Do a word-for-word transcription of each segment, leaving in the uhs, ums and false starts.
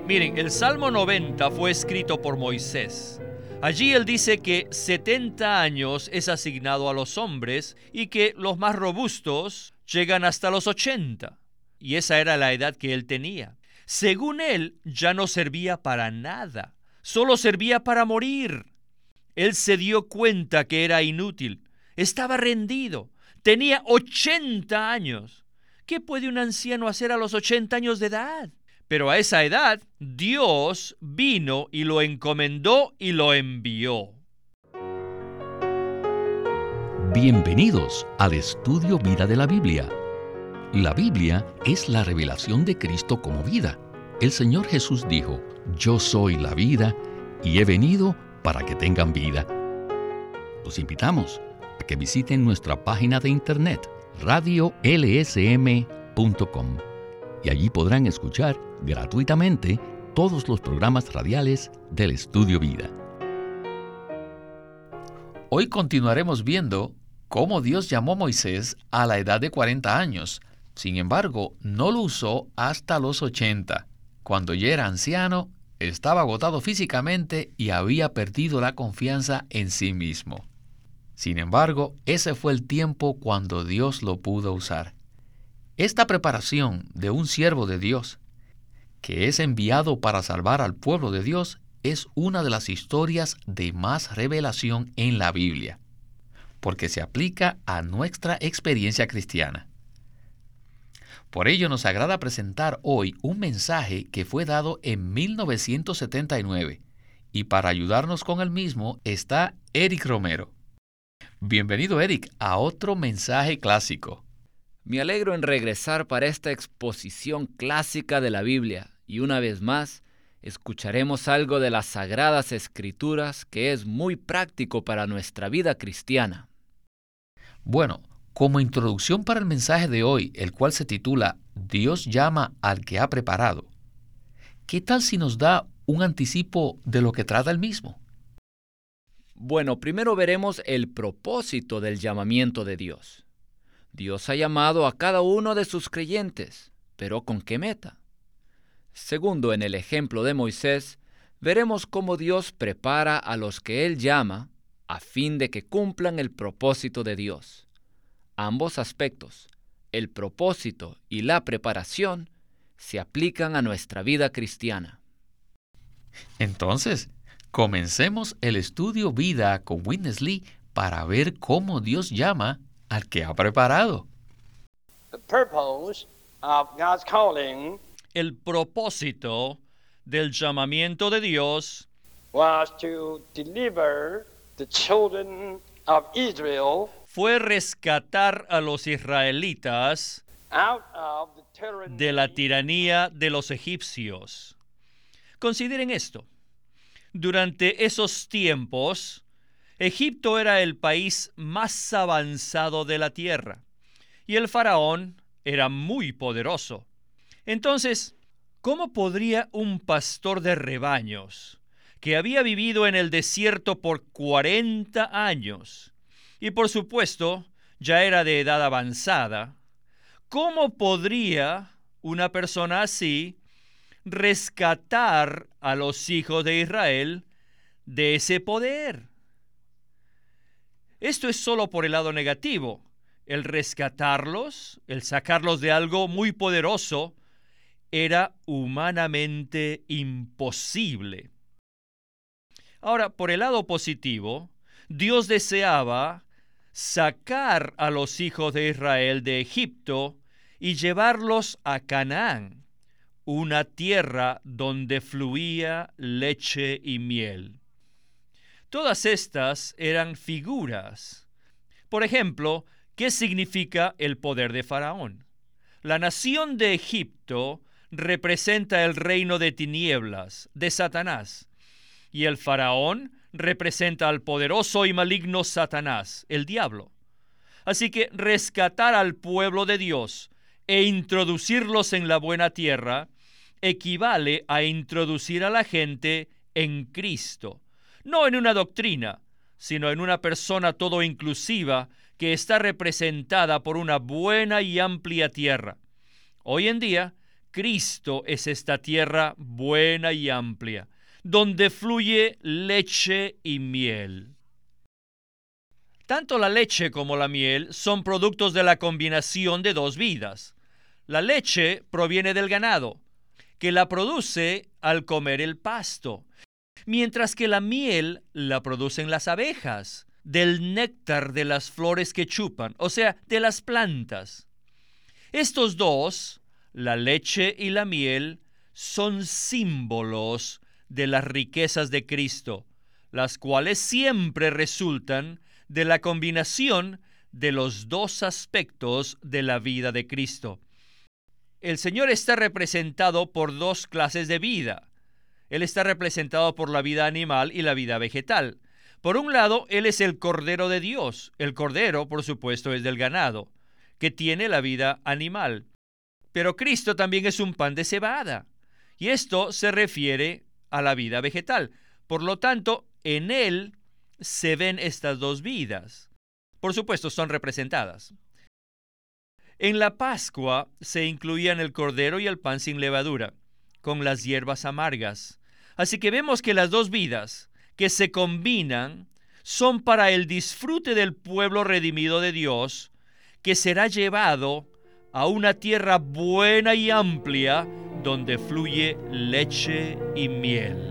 Miren, el Salmo noventa fue escrito por Moisés. Allí él dice que setenta años es asignado a los hombres y que los más robustos llegan hasta los ochenta. Y esa era la edad que él tenía. Según él, ya no servía para nada. Solo servía para morir. Él se dio cuenta que era inútil. Estaba rendido. Tenía ochenta años. ¿Qué puede un anciano hacer a los ochenta años de edad? Pero a esa edad, Dios vino y lo encomendó y lo envió. Bienvenidos al Estudio Vida de la Biblia. La Biblia es la revelación de Cristo como vida. El Señor Jesús dijo, yo soy la vida y he venido para que tengan vida. Los invitamos a que visiten nuestra página de internet, radio l s m punto com. Y allí podrán escuchar gratuitamente todos los programas radiales del Estudio Vida. Hoy continuaremos viendo cómo Dios llamó a Moisés a la edad de cuarenta años. Sin embargo, no lo usó hasta los ochenta. Cuando ya era anciano, estaba agotado físicamente y había perdido la confianza en sí mismo. Sin embargo, ese fue el tiempo cuando Dios lo pudo usar. Esta preparación de un siervo de Dios, que es enviado para salvar al pueblo de Dios, es una de las historias de más revelación en la Biblia, porque se aplica a nuestra experiencia cristiana. Por ello nos agrada presentar hoy un mensaje que fue dado en mil novecientos setenta y nueve, y para ayudarnos con el mismo está Eric Romero. Bienvenido, Eric, a otro mensaje clásico. Me alegro en regresar para esta exposición clásica de la Biblia y una vez más escucharemos algo de las Sagradas Escrituras que es muy práctico para nuestra vida cristiana. Bueno, como introducción para el mensaje de hoy, el cual se titula Dios llama al que ha preparado, ¿qué tal si nos da un anticipo de lo que trata el mismo? Bueno, primero veremos el propósito del llamamiento de Dios. Dios ha llamado a cada uno de sus creyentes, pero ¿con qué meta? Segundo, en el ejemplo de Moisés, veremos cómo Dios prepara a los que Él llama a fin de que cumplan el propósito de Dios. Ambos aspectos, el propósito y la preparación, se aplican a nuestra vida cristiana. Entonces, comencemos el estudio vida con Witness Lee para ver cómo Dios llama al que ha preparado. The purpose of God's calling El propósito del llamamiento de Dios was to deliver the children of Israel fue rescatar a los israelitas out of the tyranny de la tiranía de los egipcios. Consideren esto. Durante esos tiempos, Egipto era el país más avanzado de la tierra y el faraón era muy poderoso. Entonces, ¿cómo podría un pastor de rebaños que había vivido en el desierto por cuarenta años y por supuesto ya era de edad avanzada, cómo podría una persona así rescatar a los hijos de Israel de ese poder? Esto es solo por el lado negativo. El rescatarlos, el sacarlos de algo muy poderoso, era humanamente imposible. Ahora, por el lado positivo, Dios deseaba sacar a los hijos de Israel de Egipto y llevarlos a Canaán, una tierra donde fluía leche y miel. Todas estas eran figuras. Por ejemplo, ¿qué significa el poder de Faraón? La nación de Egipto representa el reino de tinieblas, de Satanás, y el Faraón representa al poderoso y maligno Satanás, el diablo. Así que rescatar al pueblo de Dios e introducirlos en la buena tierra equivale a introducir a la gente en Cristo. No en una doctrina, sino en una persona todo inclusiva que está representada por una buena y amplia tierra. Hoy en día, Cristo es esta tierra buena y amplia, donde fluye leche y miel. Tanto la leche como la miel son productos de la combinación de dos vidas. La leche proviene del ganado, que la produce al comer el pasto, mientras que la miel la producen las abejas, del néctar de las flores que chupan, o sea, de las plantas. Estos dos, la leche y la miel, son símbolos de las riquezas de Cristo, las cuales siempre resultan de la combinación de los dos aspectos de la vida de Cristo. El Señor está representado por dos clases de vida. Él está representado por la vida animal y la vida vegetal. Por un lado, Él es el Cordero de Dios. El Cordero, por supuesto, es del ganado, que tiene la vida animal. Pero Cristo también es un pan de cebada, y esto se refiere a la vida vegetal. Por lo tanto, en Él se ven estas dos vidas. Por supuesto, son representadas. En la Pascua se incluían el cordero y el pan sin levadura, con las hierbas amargas. Así que vemos que las dos vidas que se combinan son para el disfrute del pueblo redimido de Dios, que será llevado a una tierra buena y amplia, donde fluye leche y miel.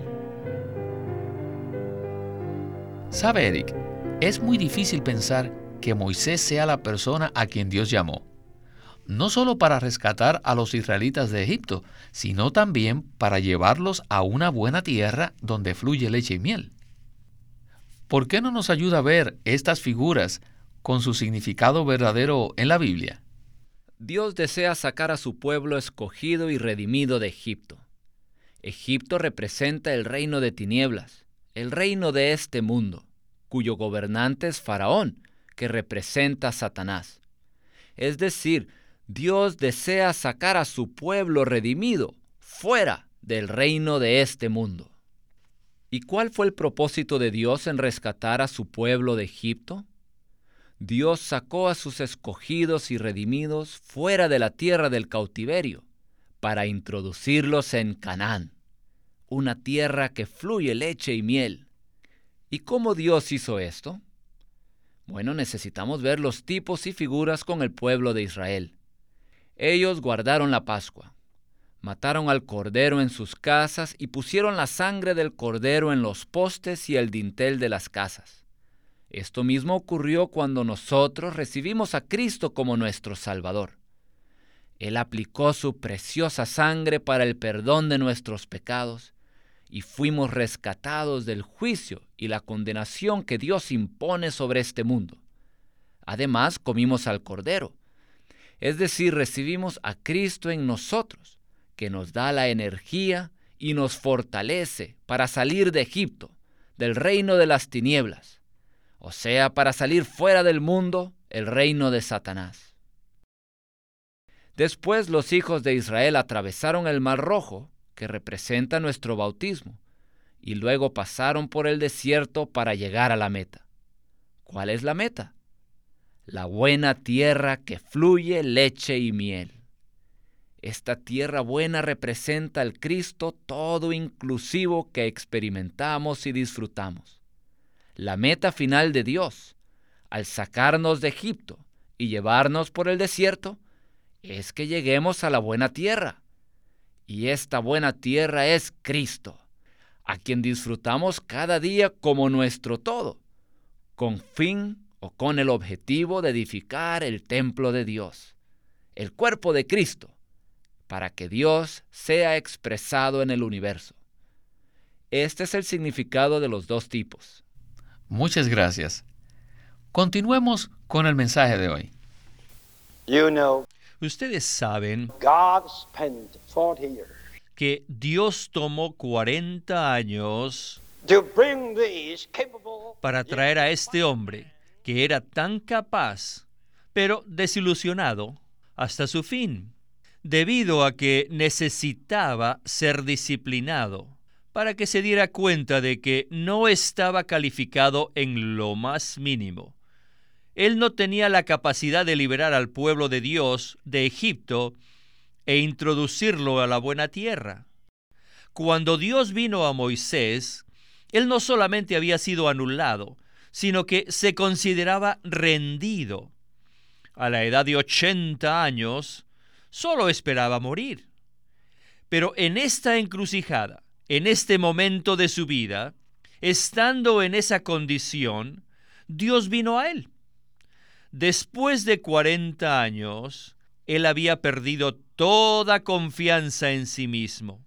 ¿Sabe, Eric? Es muy difícil pensar que Moisés sea la persona a quien Dios llamó, no solo para rescatar a los israelitas de Egipto, sino también para llevarlos a una buena tierra donde fluye leche y miel. ¿Por qué no nos ayuda a ver estas figuras con su significado verdadero en la Biblia? Dios desea sacar a su pueblo escogido y redimido de Egipto. Egipto representa el reino de tinieblas, el reino de este mundo, cuyo gobernante es Faraón, que representa a Satanás. Es decir, Dios desea sacar a su pueblo redimido fuera del reino de este mundo. ¿Y cuál fue el propósito de Dios en rescatar a su pueblo de Egipto? Dios sacó a sus escogidos y redimidos fuera de la tierra del cautiverio para introducirlos en Canaán, una tierra que fluye leche y miel. ¿Y cómo Dios hizo esto? Bueno, necesitamos ver los tipos y figuras con el pueblo de Israel. Ellos guardaron la Pascua, mataron al cordero en sus casas y pusieron la sangre del cordero en los postes y el dintel de las casas. Esto mismo ocurrió cuando nosotros recibimos a Cristo como nuestro Salvador. Él aplicó su preciosa sangre para el perdón de nuestros pecados y fuimos rescatados del juicio y la condenación que Dios impone sobre este mundo. Además, comimos al cordero. Es decir, recibimos a Cristo en nosotros, que nos da la energía y nos fortalece para salir de Egipto, del reino de las tinieblas, o sea, para salir fuera del mundo, el reino de Satanás. Después los hijos de Israel atravesaron el Mar Rojo, que representa nuestro bautismo, y luego pasaron por el desierto para llegar a la meta. ¿Cuál es la meta? La buena tierra que fluye leche y miel. Esta tierra buena representa al Cristo todo inclusivo que experimentamos y disfrutamos. La meta final de Dios, al sacarnos de Egipto y llevarnos por el desierto, es que lleguemos a la buena tierra. Y esta buena tierra es Cristo, a quien disfrutamos cada día como nuestro todo, con fin o con el objetivo de edificar el templo de Dios, el cuerpo de Cristo, para que Dios sea expresado en el universo. Este es el significado de los dos tipos. Muchas gracias. Continuemos con el mensaje de hoy. You know, Ustedes saben God spent forty years que Dios tomó cuarenta años to bring these capable para traer a este hombre que era tan capaz, pero desilusionado hasta su fin, debido a que necesitaba ser disciplinado para que se diera cuenta de que no estaba calificado en lo más mínimo. Él no tenía la capacidad de liberar al pueblo de Dios de Egipto e introducirlo a la buena tierra. Cuando Dios vino a Moisés, él no solamente había sido anulado, sino que se consideraba rendido. A la edad de ochenta años, solo esperaba morir. Pero en esta encrucijada, en este momento de su vida, estando en esa condición, Dios vino a él. Después de cuarenta años, él había perdido toda confianza en sí mismo.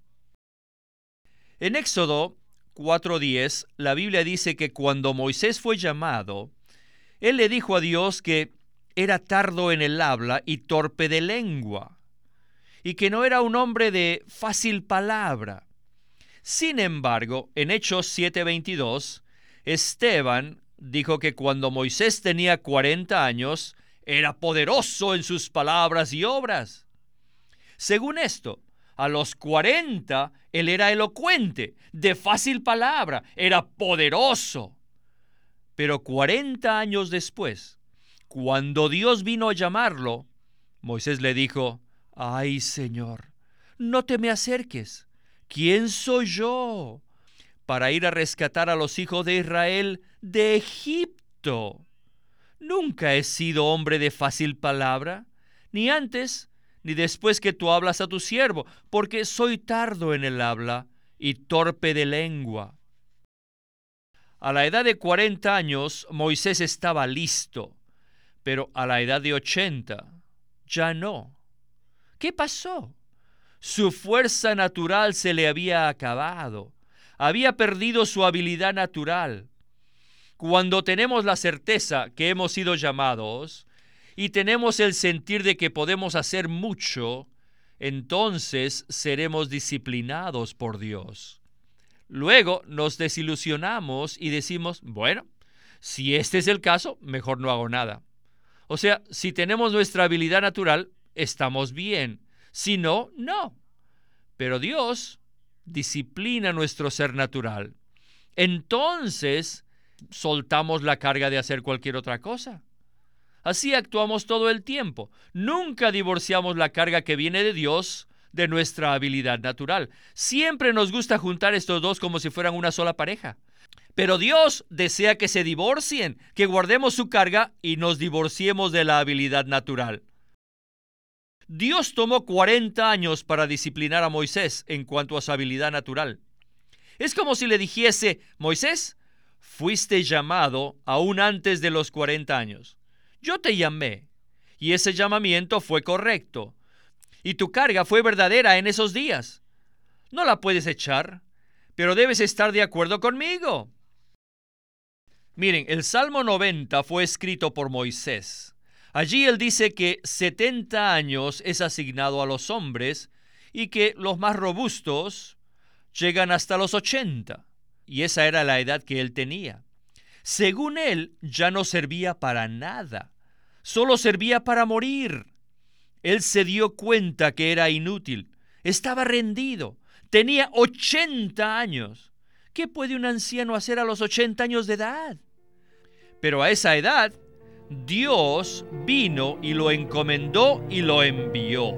En Éxodo cuatro diez, la Biblia dice que cuando Moisés fue llamado, él le dijo a Dios que era tardo en el habla y torpe de lengua, y que no era un hombre de fácil palabra. Sin embargo, en Hechos siete veintidós, Esteban dijo que cuando Moisés tenía cuarenta años, era poderoso en sus palabras y obras. Según esto, a los cuarenta, él era elocuente, de fácil palabra, era poderoso. Pero cuarenta años después, cuando Dios vino a llamarlo, Moisés le dijo: «Ay, Señor, no te me acerques. ¿Quién soy yo para ir a rescatar a los hijos de Israel de Egipto? Nunca he sido hombre de fácil palabra, ni antes ni después que tú hablas a tu siervo, porque soy tardo en el habla y torpe de lengua». A la edad de cuarenta años, Moisés estaba listo, pero a la edad de ochenta, ya no. ¿Qué pasó? Su fuerza natural se le había acabado. Había perdido su habilidad natural. Cuando tenemos la certeza que hemos sido llamados y tenemos el sentir de que podemos hacer mucho, entonces seremos disciplinados por Dios. Luego nos desilusionamos y decimos: bueno, si este es el caso, mejor no hago nada. O sea, si tenemos nuestra habilidad natural, estamos bien. Si no, no. Pero Dios disciplina nuestro ser natural. Entonces, soltamos la carga de hacer cualquier otra cosa. Así actuamos todo el tiempo. Nunca divorciamos la carga que viene de Dios de nuestra habilidad natural. Siempre nos gusta juntar estos dos como si fueran una sola pareja. Pero Dios desea que se divorcien, que guardemos su carga y nos divorciemos de la habilidad natural. Dios tomó cuarenta años para disciplinar a Moisés en cuanto a su habilidad natural. Es como si le dijese: Moisés, fuiste llamado aún antes de los cuarenta años. Yo te llamé, y ese llamamiento fue correcto, y tu carga fue verdadera en esos días. No la puedes echar, pero debes estar de acuerdo conmigo. Miren, el Salmo noventa fue escrito por Moisés. Allí él dice que setenta años es asignado a los hombres y que los más robustos llegan hasta los ochenta, y esa era la edad que él tenía. Según él, ya no servía para nada, solo servía para morir. Él se dio cuenta que era inútil, estaba rendido, tenía ochenta años. ¿Qué puede un anciano hacer a los ochenta años de edad? Pero a esa edad, Dios vino y lo encomendó y lo envió.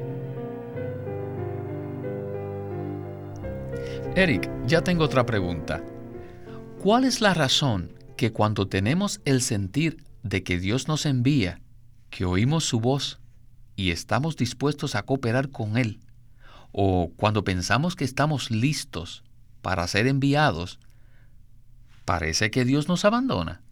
Eric, ya tengo otra pregunta. ¿Cuál es la razón que cuando tenemos el sentir de que Dios nos envía, que oímos su voz y estamos dispuestos a cooperar con Él, o cuando pensamos que estamos listos para ser enviados, parece que Dios nos abandona?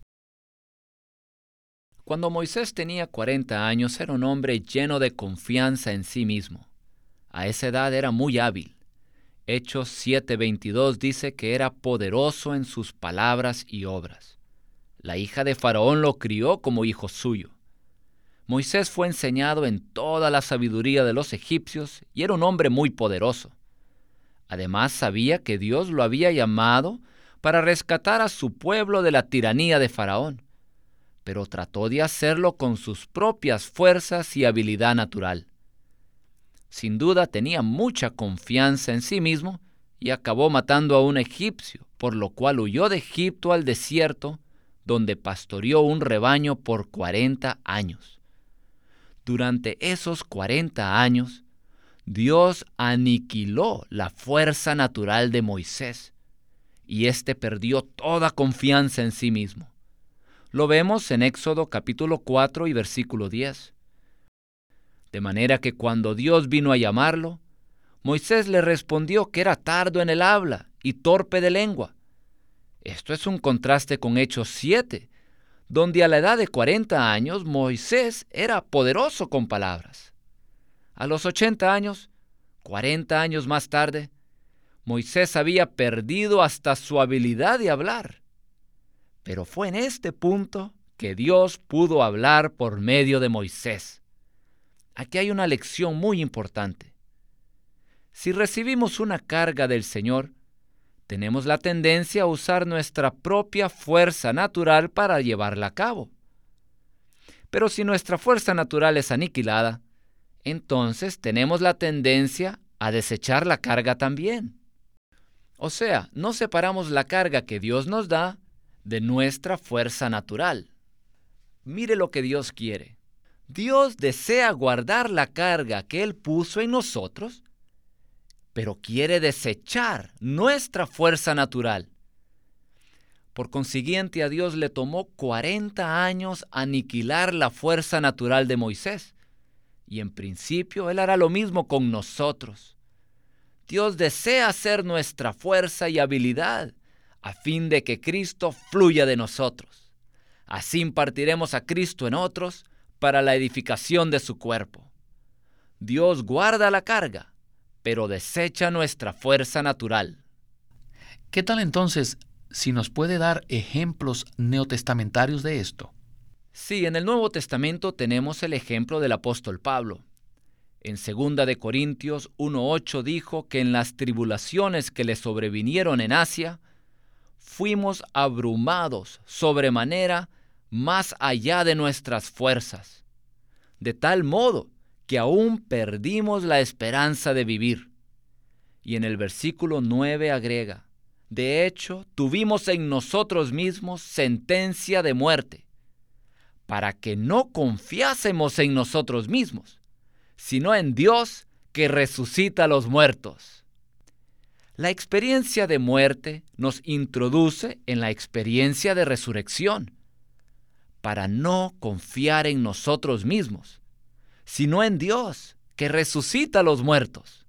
Cuando Moisés tenía cuarenta años, era un hombre lleno de confianza en sí mismo. A esa edad era muy hábil. Hechos siete veintidós dice que era poderoso en sus palabras y obras. La hija de Faraón lo crió como hijo suyo. Moisés fue enseñado en toda la sabiduría de los egipcios y era un hombre muy poderoso. Además, sabía que Dios lo había llamado para rescatar a su pueblo de la tiranía de Faraón, pero trató de hacerlo con sus propias fuerzas y habilidad natural. Sin duda tenía mucha confianza en sí mismo y acabó matando a un egipcio, por lo cual huyó de Egipto al desierto, donde pastoreó un rebaño por cuarenta años. Durante esos cuarenta años, Dios aniquiló la fuerza natural de Moisés, y éste perdió toda confianza en sí mismo. Lo vemos en Éxodo capítulo cuatro y versículo diez. De manera que cuando Dios vino a llamarlo, Moisés le respondió que era tardo en el habla y torpe de lengua. Esto es un contraste con Hechos siete, donde a la edad de cuarenta años Moisés era poderoso con palabras. A los ochenta años, cuarenta años más tarde, Moisés había perdido hasta su habilidad de hablar. Pero fue en este punto que Dios pudo hablar por medio de Moisés. Aquí hay una lección muy importante. Si recibimos una carga del Señor, tenemos la tendencia a usar nuestra propia fuerza natural para llevarla a cabo. Pero si nuestra fuerza natural es aniquilada, entonces tenemos la tendencia a desechar la carga también. O sea, no separamos la carga que Dios nos da de nuestra fuerza natural. Mire lo que Dios quiere. Dios desea guardar la carga que Él puso en nosotros, pero quiere desechar nuestra fuerza natural. Por consiguiente, a Dios le tomó cuarenta años aniquilar la fuerza natural de Moisés, y en principio Él hará lo mismo con nosotros. Dios desea ser nuestra fuerza y habilidad, a fin de que Cristo fluya de nosotros. Así impartiremos a Cristo en otros para la edificación de su cuerpo. Dios guarda la carga, pero desecha nuestra fuerza natural. ¿Qué tal entonces si nos puede dar ejemplos neotestamentarios de esto? Sí, en el Nuevo Testamento tenemos el ejemplo del apóstol Pablo. En segunda de Corintios uno ocho dijo que en las tribulaciones que le sobrevinieron en Asia, fuimos abrumados sobremanera más allá de nuestras fuerzas, de tal modo que aún perdimos la esperanza de vivir. Y en el versículo nueve agrega, de hecho, tuvimos en nosotros mismos sentencia de muerte, para que no confiásemos en nosotros mismos, sino en Dios que resucita a los muertos. La experiencia de muerte nos introduce en la experiencia de resurrección, para no confiar en nosotros mismos, sino en Dios que resucita a los muertos.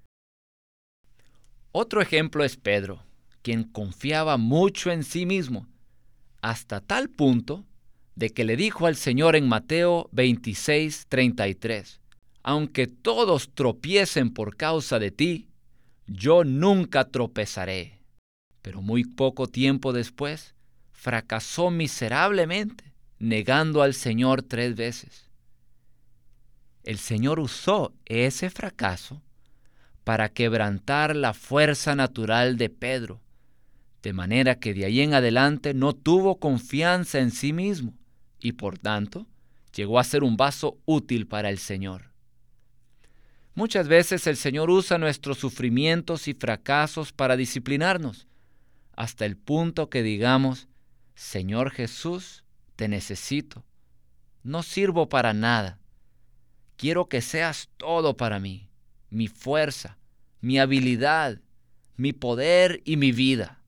Otro ejemplo es Pedro, quien confiaba mucho en sí mismo, hasta tal punto de que le dijo al Señor en Mateo veintiséis treinta y tres, aunque todos tropiecen por causa de ti, yo nunca tropezaré. Pero muy poco tiempo después, fracasó miserablemente, negando al Señor tres veces. El Señor usó ese fracaso para quebrantar la fuerza natural de Pedro, de manera que de ahí en adelante no tuvo confianza en sí mismo y por tanto llegó a ser un vaso útil para el Señor. Muchas veces el Señor usa nuestros sufrimientos y fracasos para disciplinarnos, hasta el punto que digamos, Señor Jesús, te necesito, no sirvo para nada, quiero que seas todo para mí, mi fuerza, mi habilidad, mi poder y mi vida.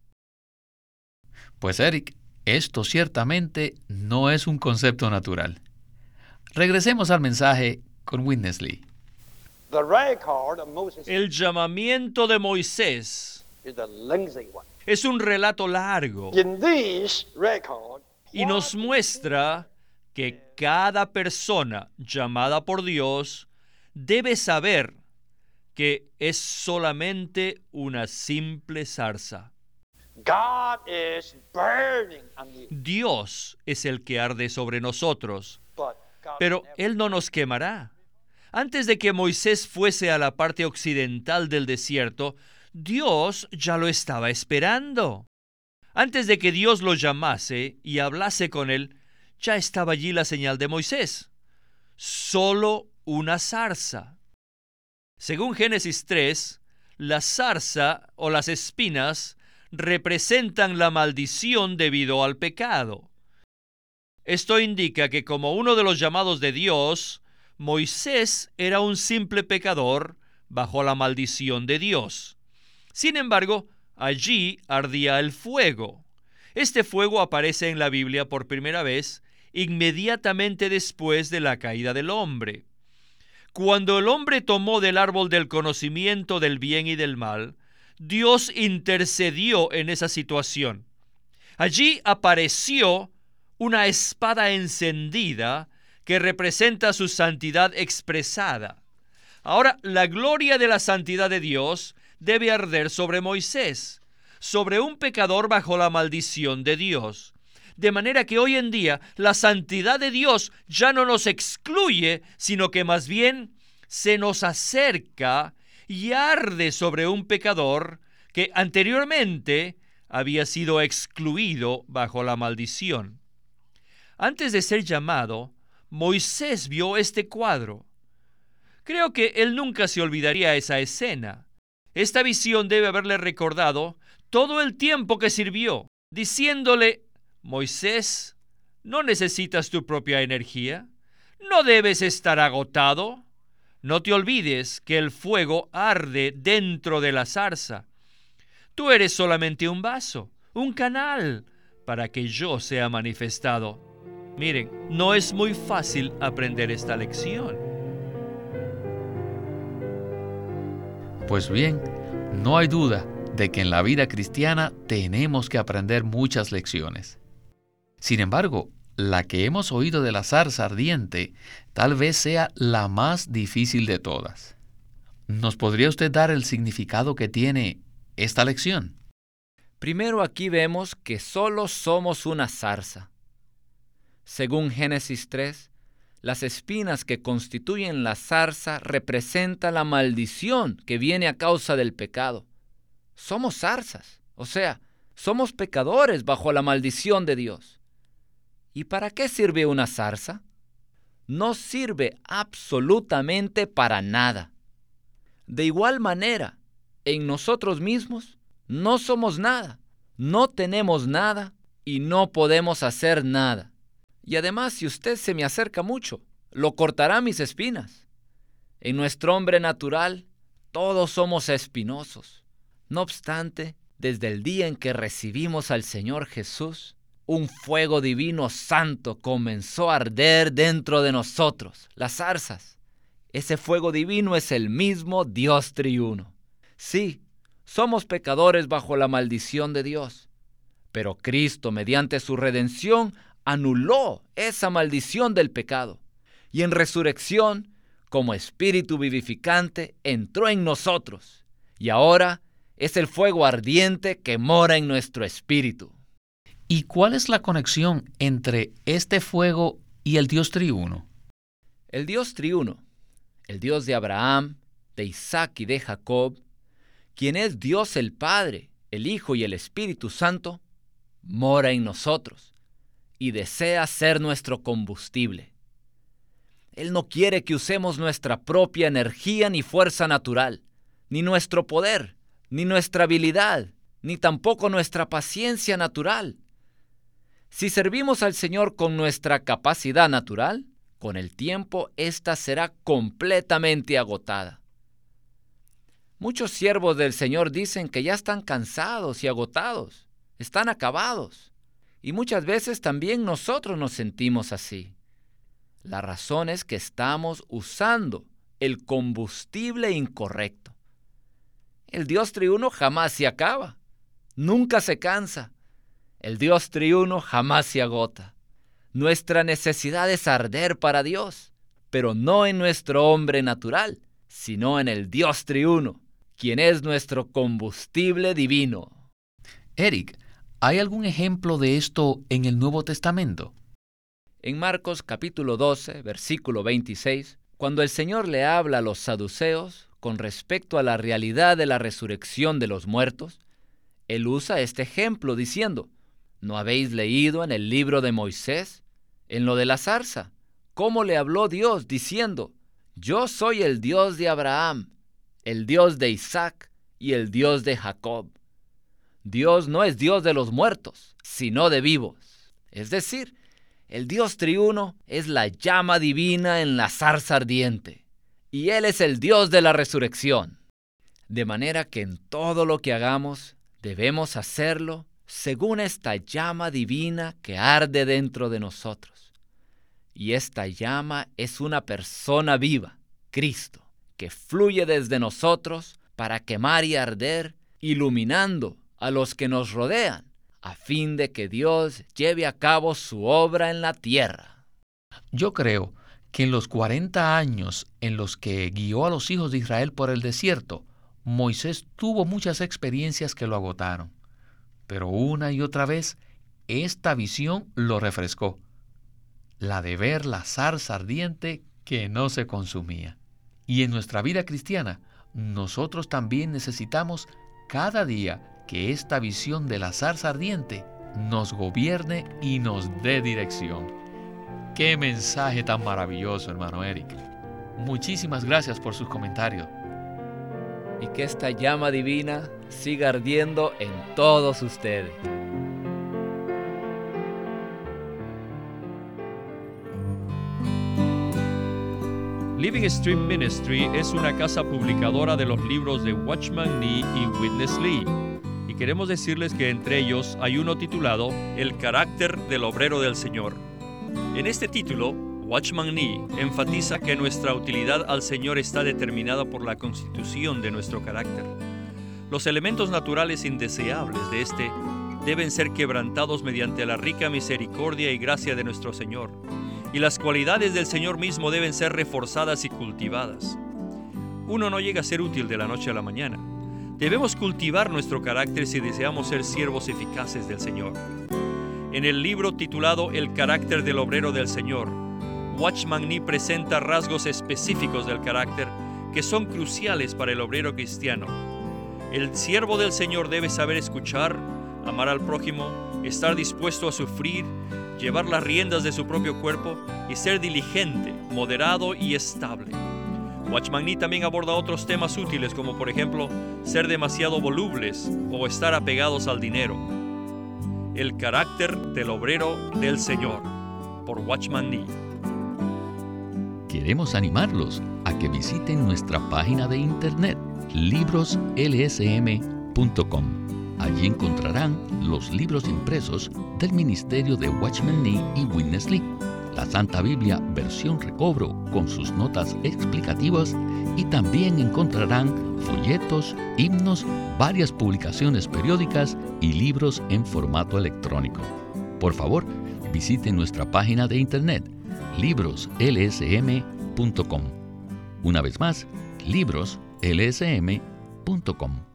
Pues Eric, esto ciertamente no es un concepto natural. Regresemos al mensaje con Witness Lee. The record of Moses El llamamiento de Moisés is a lengthy one. es un relato largo In this record, y nos muestra que cada persona llamada por Dios debe saber que es solamente una simple zarza. God is burning on you, Dios es el que arde sobre nosotros, but God pero never- Él no nos quemará. Antes de que Moisés fuese a la parte occidental del desierto, Dios ya lo estaba esperando. Antes de que Dios lo llamase y hablase con él, ya estaba allí la señal de Moisés. Solo una zarza. Según Génesis tres, la zarza o las espinas representan la maldición debido al pecado. Esto indica que como uno de los llamados de Dios, Moisés era un simple pecador bajo la maldición de Dios. Sin embargo, allí ardía el fuego. Este fuego aparece en la Biblia por primera vez inmediatamente después de la caída del hombre. Cuando el hombre tomó del árbol del conocimiento del bien y del mal, Dios intercedió en esa situación. Allí apareció una espada encendida que representa su santidad expresada. Ahora, la gloria de la santidad de Dios debe arder sobre Moisés, sobre un pecador bajo la maldición de Dios. De manera que hoy en día la santidad de Dios ya no nos excluye, sino que más bien se nos acerca y arde sobre un pecador que anteriormente había sido excluido bajo la maldición. Antes de ser llamado, Moisés vio este cuadro. Creo que él nunca se olvidaría esa escena. Esta visión debe haberle recordado todo el tiempo que sirvió, diciéndole: Moisés, ¿no necesitas tu propia energía? ¿No debes estar agotado? No te olvides que el fuego arde dentro de la zarza. Tú eres solamente un vaso, un canal, para que yo sea manifestado. Miren, no es muy fácil aprender esta lección. Pues bien, no hay duda de que en la vida cristiana tenemos que aprender muchas lecciones. Sin embargo, la que hemos oído de la zarza ardiente tal vez sea la más difícil de todas. ¿Nos podría usted dar el significado que tiene esta lección? Primero, aquí vemos que solo somos una zarza. Según Génesis tres, las espinas que constituyen la zarza representan la maldición que viene a causa del pecado. Somos zarzas, o sea, somos pecadores bajo la maldición de Dios. ¿Y para qué sirve una zarza? No sirve absolutamente para nada. De igual manera, en nosotros mismos no somos nada, no tenemos nada y no podemos hacer nada. Y además, si usted se me acerca mucho, lo cortará mis espinas. En nuestro hombre natural, todos somos espinosos. No obstante, desde el día en que recibimos al Señor Jesús, un fuego divino santo comenzó a arder dentro de nosotros, las zarzas. Ese fuego divino es el mismo Dios triuno. Sí, somos pecadores bajo la maldición de Dios, pero Cristo, mediante su redención, anuló esa maldición del pecado, y en resurrección, como espíritu vivificante, entró en nosotros, y ahora es el fuego ardiente que mora en nuestro espíritu. ¿Y cuál es la conexión entre este fuego y el Dios triuno? El Dios triuno, el Dios de Abraham, de Isaac y de Jacob, quien es Dios el Padre, el Hijo y el Espíritu Santo, mora en nosotros y desea ser nuestro combustible. Él no quiere que usemos nuestra propia energía ni fuerza natural, ni nuestro poder, ni nuestra habilidad, ni tampoco nuestra paciencia natural. Si servimos al Señor con nuestra capacidad natural, con el tiempo ésta será completamente agotada. Muchos siervos del Señor dicen que ya están cansados y agotados, están acabados. Y muchas veces también nosotros nos sentimos así. La razón es que estamos usando el combustible incorrecto. El Dios triuno jamás se acaba, nunca se cansa. El Dios triuno jamás se agota. Nuestra necesidad es arder para Dios, pero no en nuestro hombre natural, sino en el Dios triuno, quien es nuestro combustible divino. Eric, ¿hay algún ejemplo de esto en el Nuevo Testamento? En Marcos capítulo doce, versículo veintiséis, cuando el Señor le habla a los saduceos con respecto a la realidad de la resurrección de los muertos, Él usa este ejemplo diciendo: ¿no habéis leído en el libro de Moisés, en lo de la zarza, cómo le habló Dios diciendo: yo soy el Dios de Abraham, el Dios de Isaac y el Dios de Jacob? Dios no es Dios de los muertos, sino de vivos. Es decir, El Dios triuno es la llama divina en la zarza ardiente, y Él es el Dios de la resurrección. De manera que en todo lo que hagamos, debemos hacerlo según esta llama divina que arde dentro de nosotros. Y esta llama es una persona viva, Cristo, que fluye desde nosotros para quemar y arder, iluminando a los que nos rodean, a fin de que Dios lleve a cabo su obra en la tierra. Yo creo que en los cuarenta años en los que guió a los hijos de Israel por el desierto, Moisés tuvo muchas experiencias que lo agotaron. Pero una y otra vez, esta visión lo refrescó, la de ver la zarza ardiente que no se consumía. Y en nuestra vida cristiana, nosotros también necesitamos cada día que esta visión de la zarza ardiente nos gobierne y nos dé dirección. ¡Qué mensaje tan maravilloso, hermano Eric! Muchísimas gracias por sus comentarios. Y que esta llama divina siga ardiendo en todos ustedes. Living Stream Ministry es una casa publicadora de los libros de Watchman Nee y Witness Lee. Y queremos decirles que entre ellos hay uno titulado El carácter del obrero del Señor. En este título, Watchman Nee enfatiza que nuestra utilidad al Señor está determinada por la constitución de nuestro carácter. Los elementos naturales indeseables de este deben ser quebrantados mediante la rica misericordia y gracia de nuestro Señor, y las cualidades del Señor mismo deben ser reforzadas y cultivadas. Uno no llega a ser útil de la noche a la mañana. Debemos cultivar nuestro carácter si deseamos ser siervos eficaces del Señor. En el libro titulado El carácter del obrero del Señor, Watchman Nee presenta rasgos específicos del carácter que son cruciales para el obrero cristiano. El siervo del Señor debe saber escuchar, amar al prójimo, estar dispuesto a sufrir, llevar las riendas de su propio cuerpo y ser diligente, moderado y estable. Watchman Nee también aborda otros temas útiles como por ejemplo ser demasiado volubles o estar apegados al dinero. El carácter del obrero del Señor, por Watchman Nee. Queremos animarlos a que visiten nuestra página de internet libros l s m punto com. Allí encontrarán los libros impresos del ministerio de Watchman Nee y Witness Lee, la Santa Biblia versión recobro con sus notas explicativas, y también encontrarán folletos, himnos, varias publicaciones periódicas y libros en formato electrónico. Por favor, visiten nuestra página de internet libros l s m punto com. Una vez más, libros l s m punto com.